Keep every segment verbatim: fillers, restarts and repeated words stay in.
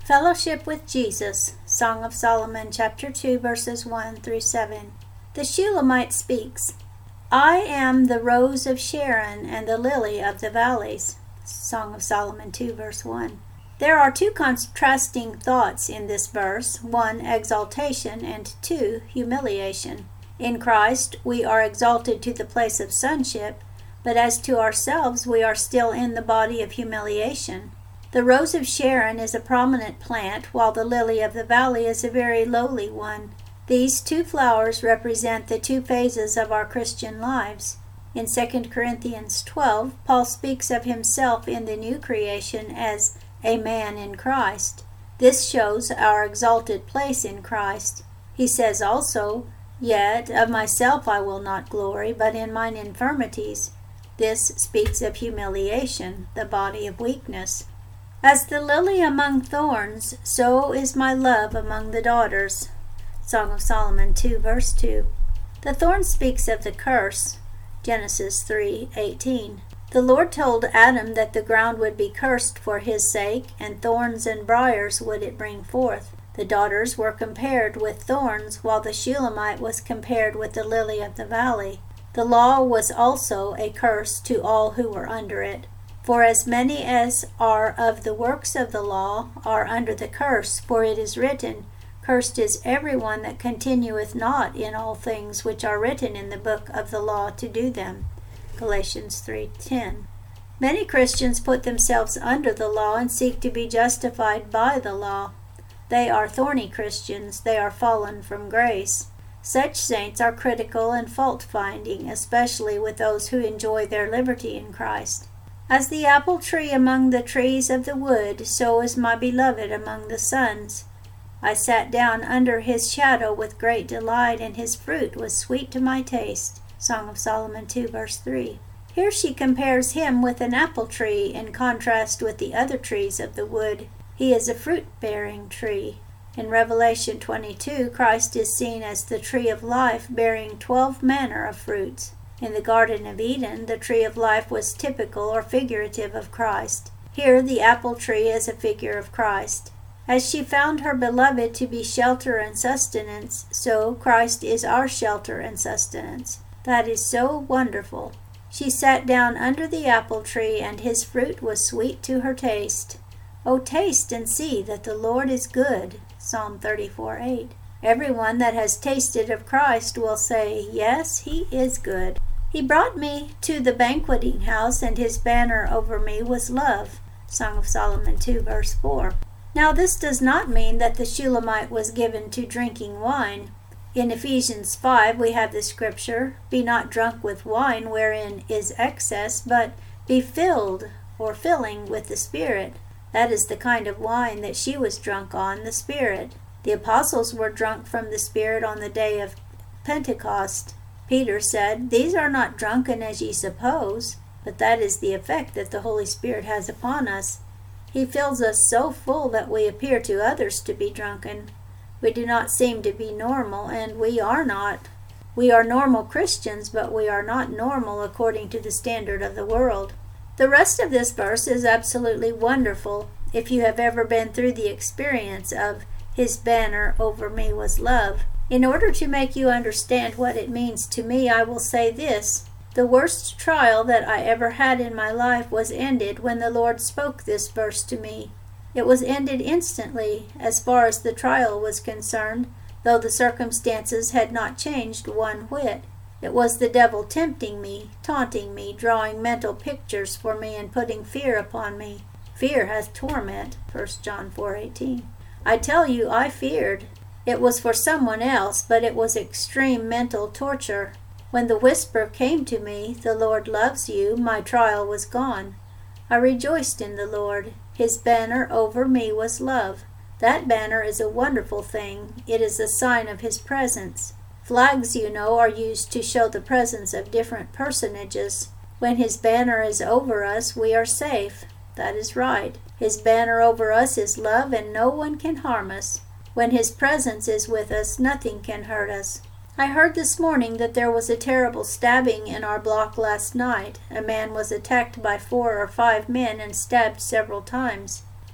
Fellowship with Jesus, Song of Solomon, chapter two, verses one through seven. The Shulamite speaks, I am the rose of Sharon and the lily of the valleys. Song of Solomon two, verse one. There are two contrasting thoughts in this verse, one, exaltation, and two, humiliation. In Christ, we are exalted to the place of sonship, but as to ourselves, we are still in the body of humiliation. The rose of Sharon is a prominent plant, while the lily of the valley is a very lowly one. These two flowers represent the two phases of our Christian lives. In Second Corinthians twelve, Paul speaks of himself in the new creation as a man in Christ. This shows our exalted place in Christ. He says also, Yet of myself I will not glory, but in mine infirmities. This speaks of humiliation, the body of weakness. As the lily among thorns, so is my love among the daughters. Song of Solomon two, verse two. The thorn speaks of the curse. Genesis three eighteen. The Lord told Adam that the ground would be cursed for his sake, and thorns and briars would it bring forth. The daughters were compared with thorns, while the Shulamite was compared with the lily of the valley. The law was also a curse to all who were under it. For as many as are of the works of the law are under the curse, for it is written, Cursed is every one that continueth not in all things which are written in the book of the law to do them. Galatians three ten. Many Christians put themselves under the law and seek to be justified by the law. They are thorny Christians, they are fallen from grace. Such saints are critical and fault-finding, especially with those who enjoy their liberty in Christ. As the apple tree among the trees of the wood, so is my beloved among the sons. I sat down under his shadow with great delight, and his fruit was sweet to my taste. Song of Solomon two, verse three. Here she compares him with an apple tree in contrast with the other trees of the wood. He is a fruit-bearing tree. In Revelation twenty-two, Christ is seen as the tree of life, bearing twelve manner of fruits. In the Garden of Eden, the tree of life was typical or figurative of Christ. Here, the apple tree is a figure of Christ. As she found her beloved to be shelter and sustenance, so Christ is our shelter and sustenance. That is so wonderful. She sat down under the apple tree, and his fruit was sweet to her taste. O taste and see that the Lord is good. Psalm thirty-four eight. Everyone that has tasted of Christ will say, Yes, he is good. He brought me to the banqueting house, and his banner over me was love. Song of Solomon two, verse four. Now this does not mean that the Shulamite was given to drinking wine. In Ephesians five we have the scripture, Be not drunk with wine wherein is excess, but be filled or filling with the Spirit. That is the kind of wine that she was drunk on, the Spirit. The apostles were drunk from the Spirit on the day of Pentecost. Peter said, These are not drunken as ye suppose, but that is the effect that the Holy Spirit has upon us. He fills us so full that we appear to others to be drunken. We do not seem to be normal, and we are not. We are normal Christians, but we are not normal according to the standard of the world. The rest of this verse is absolutely wonderful. If you have ever been through the experience of His banner over me was love. In order to make you understand what it means to me, I will say this. The worst trial that I ever had in my life was ended when the Lord spoke this verse to me. It was ended instantly, as far as the trial was concerned, though the circumstances had not changed one whit. It was the devil tempting me, taunting me, drawing mental pictures for me, and putting fear upon me. Fear hath torment, First John four eighteen. I tell you, I feared. It was for someone else, but it was extreme mental torture. When the whisper came to me, The Lord loves you, my trial was gone. I rejoiced in the Lord. His banner over me was love. That banner is a wonderful thing. It is a sign of His presence. Flags, you know, are used to show the presence of different personages. When His banner is over us, we are safe. That is right. His banner over us is love, and no one can harm us. When His presence is with us, nothing can hurt us. I heard this morning that there was a terrible stabbing in our block last night. A man was attacked by four or five men and stabbed several times.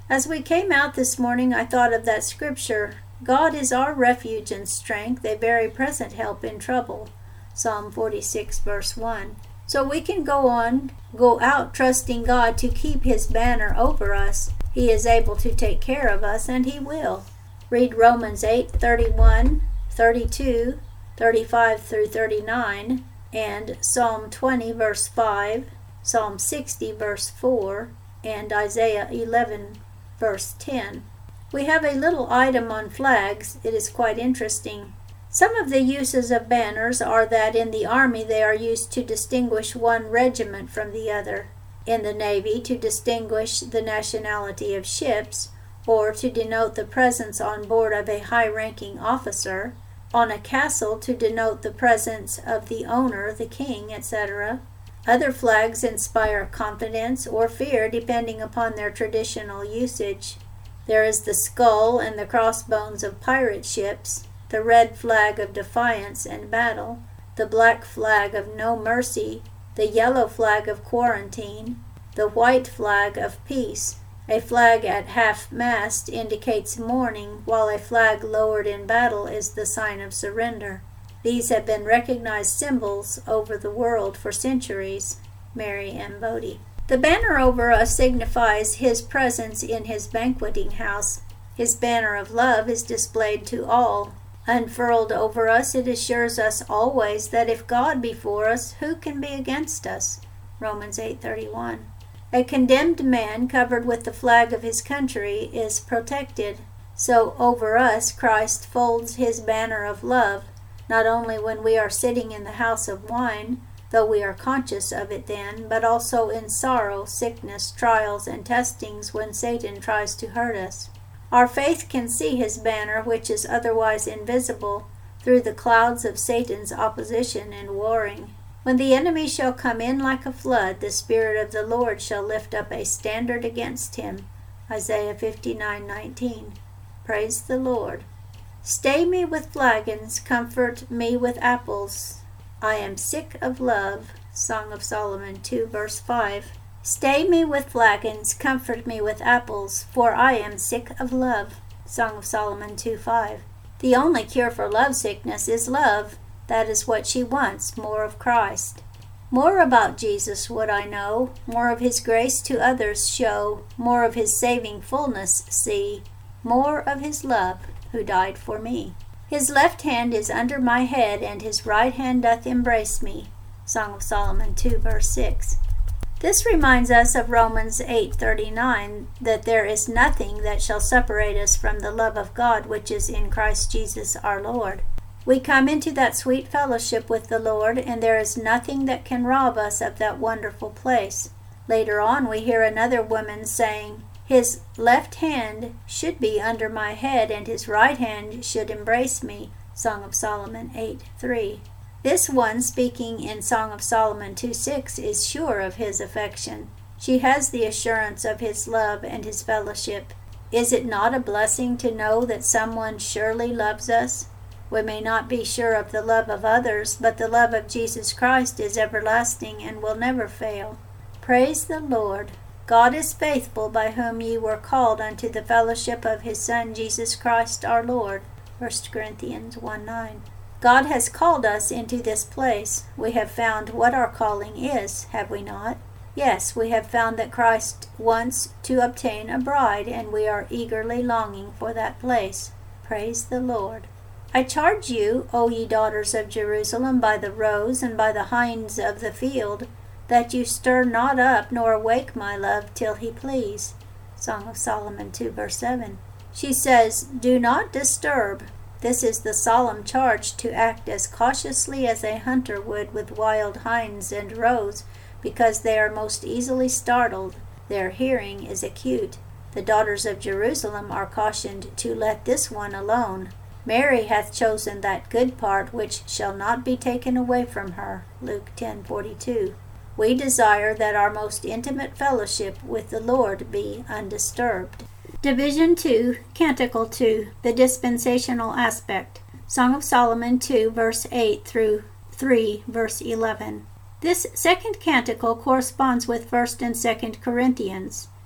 As we came out this morning, I thought of that scripture, God is our refuge and strength, a very present help in trouble. Psalm forty-six, verse one. So we can go on, go out trusting God to keep his banner over us. He is able to take care of us, and he will. Read Romans eight, thirty-one, thirty-two, thirty-five through thirty-nine, and Psalm twenty, verse five, Psalm sixty, verse four, and Isaiah eleven, verse ten. We have a little item on flags. It is quite interesting. Some of the uses of banners are that in the Army they are used to distinguish one regiment from the other, in the Navy to distinguish the nationality of ships, or to denote the presence on board of a high-ranking officer, on a castle to denote the presence of the owner, the king, et cetera. Other flags inspire confidence or fear depending upon their traditional usage. There is the skull and the crossbones of pirate ships, the red flag of defiance and battle, the black flag of no mercy, the yellow flag of quarantine, the white flag of peace. A flag at half-mast indicates mourning, while a flag lowered in battle is the sign of surrender. These have been recognized symbols over the world for centuries. Mary M. Bodie. The banner over us signifies his presence in his banqueting house. His banner of love is displayed to all. Unfurled over us, it assures us always that if God be for us, who can be against us? Romans eight thirty-one. A condemned man covered with the flag of his country is protected. So over us Christ folds his banner of love, not only when we are sitting in the house of wine, though we are conscious of it then, but also in sorrow, sickness, trials, and testings when Satan tries to hurt us. Our faith can see his banner, which is otherwise invisible, through the clouds of Satan's opposition and warring. When the enemy shall come in like a flood, the Spirit of the Lord shall lift up a standard against him. Isaiah fifty-nine nineteen. Praise the Lord. Stay me with flagons, comfort me with apples. I am sick of love. Song of Solomon two, verse five. Stay me with flagons, comfort me with apples, for I am sick of love. Song of Solomon two, five. The only cure for love sickness is love. That is what she wants, more of Christ. More about Jesus would I know, more of his grace to others show, more of his saving fullness see, more of his love who died for me. His left hand is under my head, and his right hand doth embrace me. Song of Solomon two, verse six. This reminds us of Romans eight thirty-nine, that there is nothing that shall separate us from the love of God which is in Christ Jesus our Lord. We come into that sweet fellowship with the Lord, and there is nothing that can rob us of that wonderful place. Later on we hear another woman saying, his left hand should be under my head, and his right hand should embrace me. Song of Solomon eight three. This one speaking in Song of Solomon two six is sure of his affection. She has the assurance of his love and his fellowship. Is it not a blessing to know that someone surely loves us? We may not be sure of the love of others, but the love of Jesus Christ is everlasting and will never fail. Praise the Lord. God is faithful, by whom ye were called unto the fellowship of his Son Jesus Christ our Lord. First Corinthians one nine. God has called us into this place. We have found what our calling is, have we not? Yes, we have found that Christ wants to obtain a bride, and we are eagerly longing for that place. Praise the Lord. I charge you, O ye daughters of Jerusalem, by the roes and by the hinds of the field, that you stir not up nor awake my love till he please. Song of Solomon two, verse seven. She says, do not disturb. This is the solemn charge to act as cautiously as a hunter would with wild hinds and roes, because they are most easily startled. Their hearing is acute. The daughters of Jerusalem are cautioned to let this one alone. Mary hath chosen that good part which shall not be taken away from her. Luke ten forty-two. We desire that our most intimate fellowship with the Lord be undisturbed. Division two, Canticle two, the dispensational aspect. Song of Solomon two, verse eight through three, verse eleven. This second canticle corresponds with First and Second Corinthians.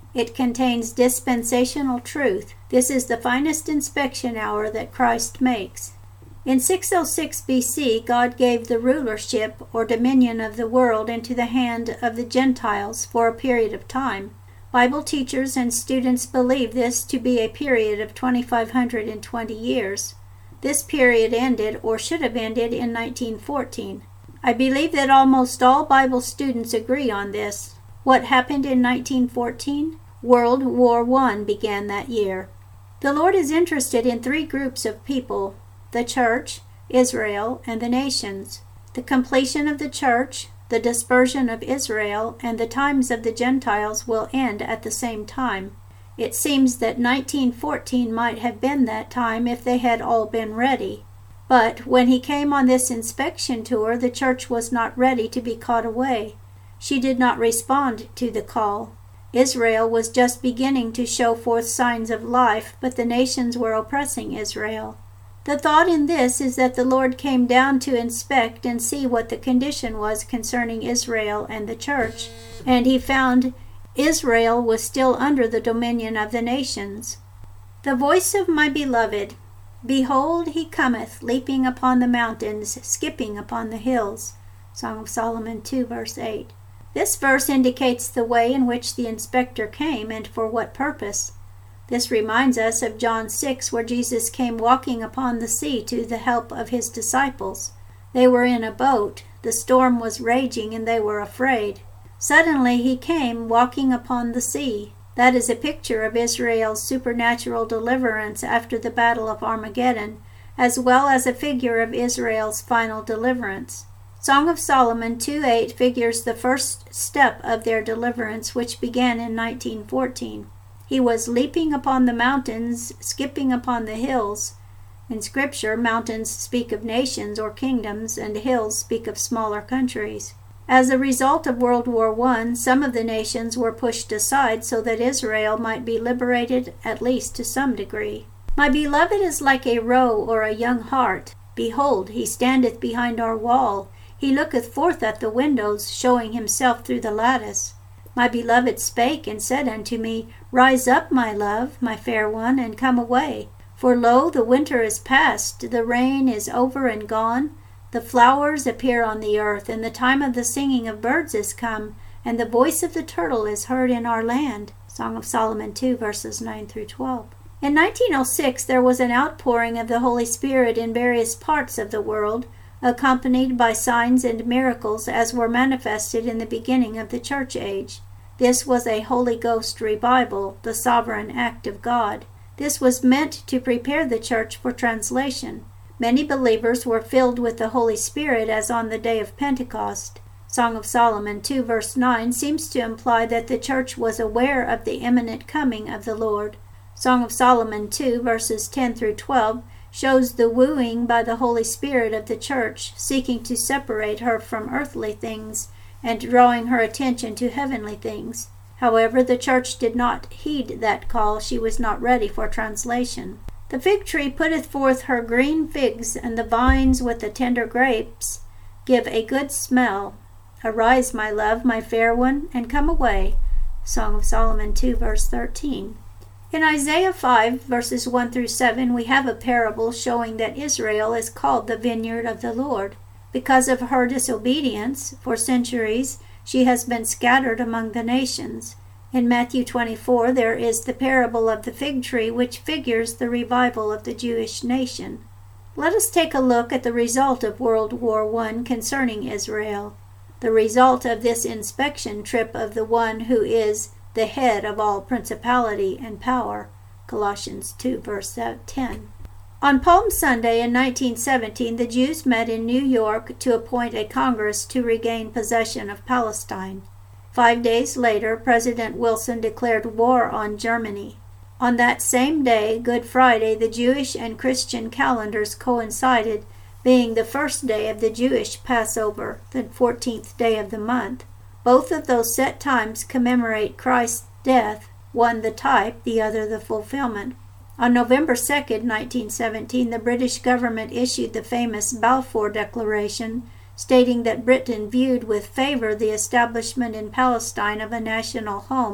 It contains dispensational truth. This is the finest inspection hour that Christ makes. In six oh six B C, God gave the rulership or dominion of the world into the hand of the Gentiles for a period of time. Bible teachers and students believe this to be a period of two thousand five hundred twenty years. This period ended, or should have ended, in nineteen fourteen. I believe that almost all Bible students agree on this. What happened in nineteen fourteen? World War One began that year. The Lord is interested in three groups of people: the church, Israel, and the nations. The completion of the church, the dispersion of Israel, and the times of the Gentiles will end at the same time. It seems that nineteen fourteen might have been that time if they had all been ready. But when he came on this inspection tour, the church was not ready to be caught away. She did not respond to the call. Israel was just beginning to show forth signs of life, but the nations were oppressing Israel. The thought in this is that the Lord came down to inspect and see what the condition was concerning Israel and the church, and he found Israel was still under the dominion of the nations. The voice of my beloved. Behold, he cometh, leaping upon the mountains, skipping upon the hills. Song of Solomon two, verse eight. This verse indicates the way in which the inspector came and for what purpose. This reminds us of John six, where Jesus came walking upon the sea to the help of his disciples. They were in a boat. The storm was raging and they were afraid. Suddenly he came walking upon the sea. That is a picture of Israel's supernatural deliverance after the Battle of Armageddon, as well as a figure of Israel's final deliverance. Song of Solomon two eight figures the first step of their deliverance, which began in nineteen fourteen. He was leaping upon the mountains, skipping upon the hills. In Scripture, mountains speak of nations or kingdoms, and hills speak of smaller countries. As a result of World War One, some of the nations were pushed aside so that Israel might be liberated, at least to some degree. My beloved is like a roe or a young hart. Behold, he standeth behind our wall. He looketh forth at the windows, showing himself through the lattice. My beloved spake and said unto me, Rise up, my love, my fair one, and come away. For lo, the winter is past, the rain is over and gone. The flowers appear on the earth, and the time of the singing of birds is come, and the voice of the turtle is heard in our land. Song of Solomon two, verses nine through twelve. In nineteen oh six, there was an outpouring of the Holy Spirit in various parts of the world, accompanied by signs and miracles as were manifested in the beginning of the church age. This was a Holy Ghost revival, the sovereign act of God. This was meant to prepare the church for translation. Many believers were filled with the Holy Spirit as on the day of Pentecost. Song of Solomon two, verse nine seems to imply that the church was aware of the imminent coming of the Lord. Song of Solomon two, verses ten through twelve shows the wooing by the Holy Spirit of the church, seeking to separate her from earthly things and drawing her attention to heavenly things. However, the church did not heed that call. She was not ready for translation. The fig tree putteth forth her green figs, and the vines with the tender grapes give a good smell. Arise, my love, my fair one, and come away. Song of Solomon two, verse thirteen. In Isaiah five, verses one through seven, we have a parable showing that Israel is called the vineyard of the Lord. Because of her disobedience, for centuries, she has been scattered among the nations. In Matthew twenty-four, there is the parable of the fig tree, which figures the revival of the Jewish nation. Let us take a look at the result of World War One concerning Israel, the result of this inspection trip of the one who is the head of all principality and power. Colossians two, verse ten. On Palm Sunday in nineteen seventeen, the Jews met in New York to appoint a Congress to regain possession of Palestine. Five days later, President Wilson declared war on Germany. On that same day, Good Friday, the Jewish and Christian calendars coincided, being the first day of the Jewish Passover, the fourteenth day of the month. Both of those set times commemorate Christ's death, one the type, the other the fulfillment. On November second, nineteen seventeen, the British government issued the famous Balfour Declaration, stating that Britain viewed with favor the establishment in Palestine of a national home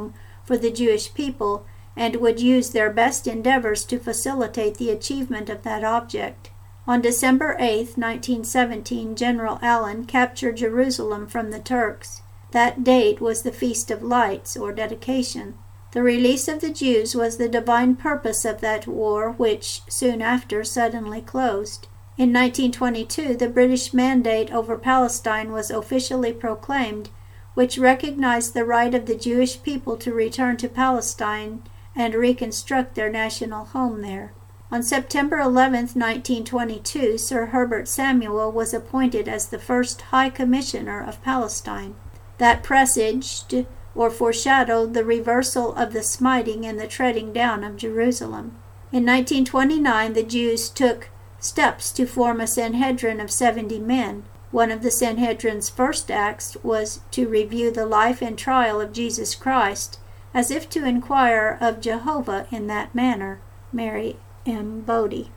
for the Jewish people and would use their best endeavors to facilitate the achievement of that object. On December eighth, nineteen seventeen, General Allen captured Jerusalem from the Turks. That date was the Feast of Lights, or dedication. The release of the Jews was the divine purpose of that war, which soon after suddenly closed. In nineteen twenty-two, the British Mandate over Palestine was officially proclaimed, which recognized the right of the Jewish people to return to Palestine and reconstruct their national home there. On September eleventh, nineteen twenty-two, Sir Herbert Samuel was appointed as the first High Commissioner of Palestine. That presaged or foreshadowed the reversal of the smiting and the treading down of Jerusalem. In nineteen twenty-nine, the Jews took steps to form a Sanhedrin of seventy men. One of the Sanhedrin's first acts was to review the life and trial of Jesus Christ, as if to inquire of Jehovah in that manner. Mary M. Bodie.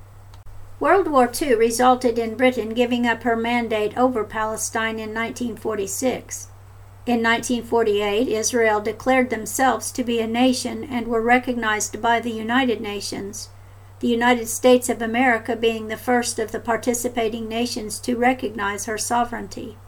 World War Two resulted in Britain giving up her mandate over Palestine in nineteen forty-six. In nineteen forty-eight, Israel declared themselves to be a nation and were recognized by the United Nations, the United States of America being the first of the participating nations to recognize her sovereignty.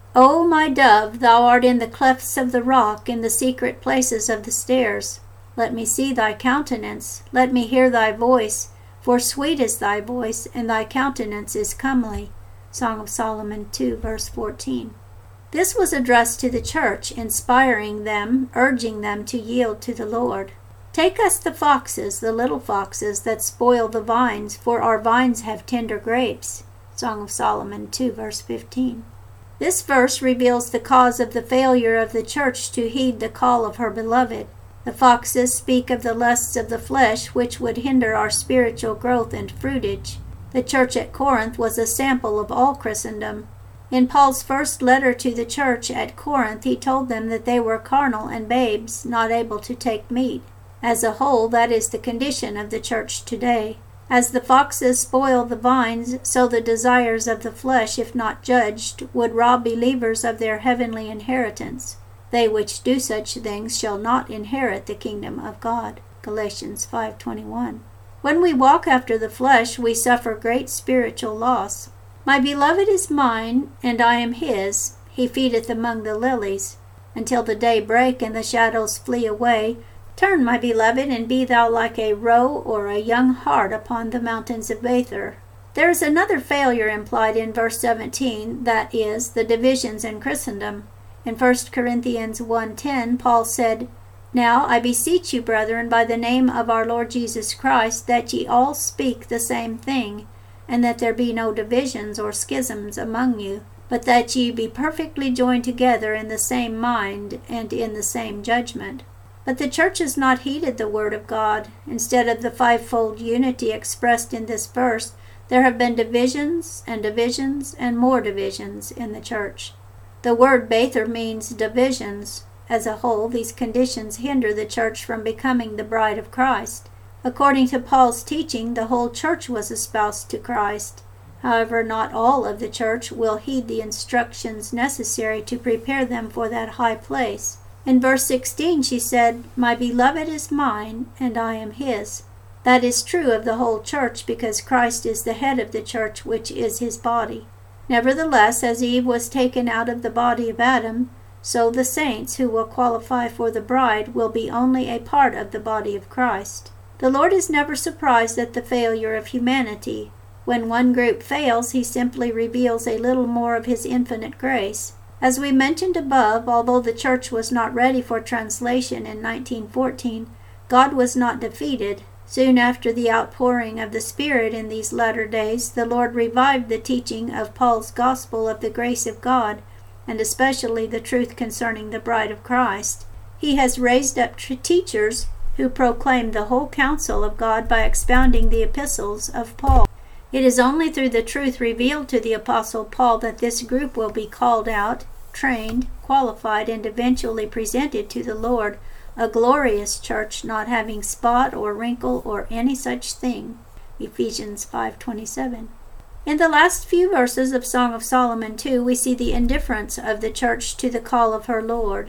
O my dove, thou art in the clefts of the rock, in the secret places of the stairs. Let me see thy countenance, let me hear thy voice, for sweet is thy voice, and thy countenance is comely. Song of Solomon two, verse fourteen. This was addressed to the church, inspiring them, urging them to yield to the Lord. Take us the foxes, the little foxes that spoil the vines, for our vines have tender grapes. Song of Solomon two, verse fifteen. This verse reveals the cause of the failure of the church to heed the call of her beloved. The foxes speak of the lusts of the flesh, which would hinder our spiritual growth and fruitage. The church at Corinth was a sample of all Christendom. In Paul's first letter to the church at Corinth, he told them that they were carnal and babes, not able to take meat. As a whole, that is the condition of the church today. As the foxes spoil the vines, so the desires of the flesh, if not judged, would rob believers of their heavenly inheritance. They which do such things shall not inherit the kingdom of God. Galatians five twenty-one. When we walk after the flesh, we suffer great spiritual loss. My beloved is mine, and I am his. He feedeth among the lilies. Until the day break and the shadows flee away, turn, my beloved, and be thou like a roe or a young hart upon the mountains of Bether. There is another failure implied in verse seventeen, that is, the divisions in Christendom. In First Corinthians one ten, Paul said, Now I beseech you, brethren, by the name of our Lord Jesus Christ, that ye all speak the same thing, and that there be no divisions or schisms among you, but that ye be perfectly joined together in the same mind and in the same judgment. But the church has not heeded the word of God. Instead of the fivefold unity expressed in this verse, there have been divisions and divisions and more divisions in the church. The word Bether means divisions. As a whole, these conditions hinder the church from becoming the bride of Christ. According to Paul's teaching, the whole church was espoused to Christ. However, not all of the church will heed the instructions necessary to prepare them for that high place. In verse sixteen she said, My beloved is mine, and I am his. That is true of the whole church, because Christ is the head of the church, which is his body. Nevertheless, as Eve was taken out of the body of Adam, so the saints who will qualify for the bride will be only a part of the body of Christ. The Lord is never surprised at the failure of humanity. When one group fails, he simply reveals a little more of his infinite grace. As we mentioned above, although the church was not ready for translation in nineteen fourteen, God was not defeated. Soon after the outpouring of the Spirit in these latter days, the Lord revived the teaching of Paul's gospel of the grace of God, and especially the truth concerning the bride of Christ. He has raised up teachers who proclaim the whole counsel of God by expounding the epistles of Paul. It is only through the truth revealed to the Apostle Paul that this group will be called out, trained, qualified, and eventually presented to the Lord, a glorious church, not having spot or wrinkle or any such thing. Ephesians five twenty-seven. In the last few verses of Song of Solomon two, we see the indifference of the church to the call of her Lord.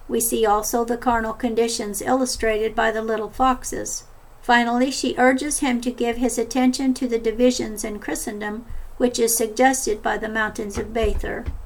We see also the carnal conditions illustrated by the little foxes. Finally, she urges him to give his attention to the divisions in Christendom, which is suggested by the mountains of Bether.